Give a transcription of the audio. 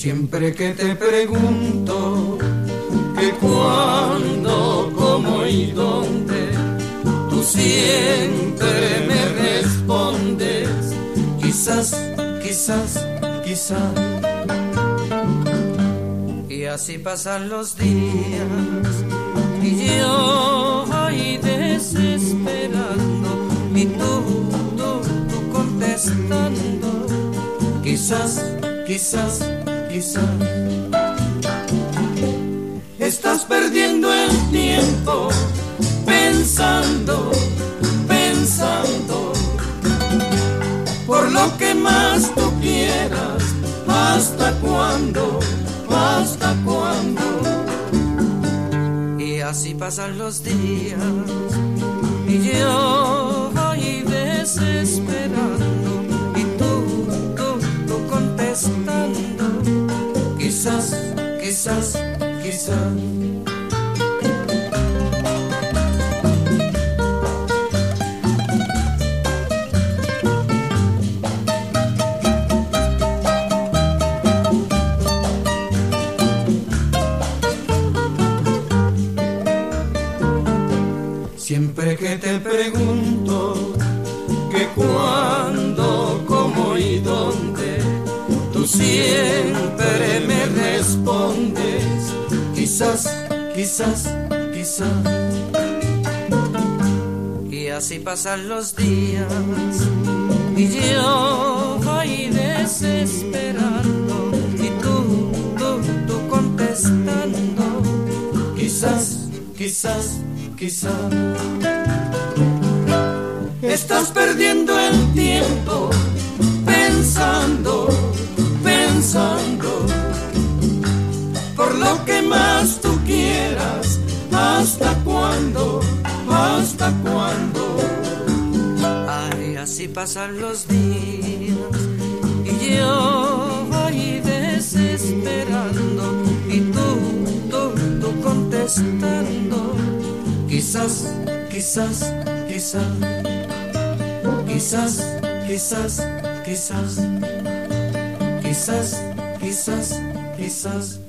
Siempre que te pregunto que cuándo, cómo y dónde, tú siempre me respondes, quizás, quizás, quizás. Y así pasan los días y yo ahí desesperando y tú contestando, quizás, quizás, quizás. Estás perdiendo el tiempo pensando, pensando, por lo que más tú quieras. ¿Hasta cuándo? ¿Hasta cuándo? Y así pasan los días y yo ahí desesperando y tú contestando, quizás, quizás, quizás. Siempre que te pregunto que cuándo, cómo y dónde, tú siempre me respondes, quizás, quizás, quizás. Y así pasan los días y yo ahí desesperando y tú contestando, quizás, quizás, quizás. Estás perdiendo el tiempo pensando, pensando, por lo que más tú quieras. ¿Hasta cuándo? ¿Hasta cuándo? Ay, así pasan los días y yo ahí desesperando y tú contestando, quizás, quizás, quizás, quizás, quizás, quizás, quizás, quizás, quizás.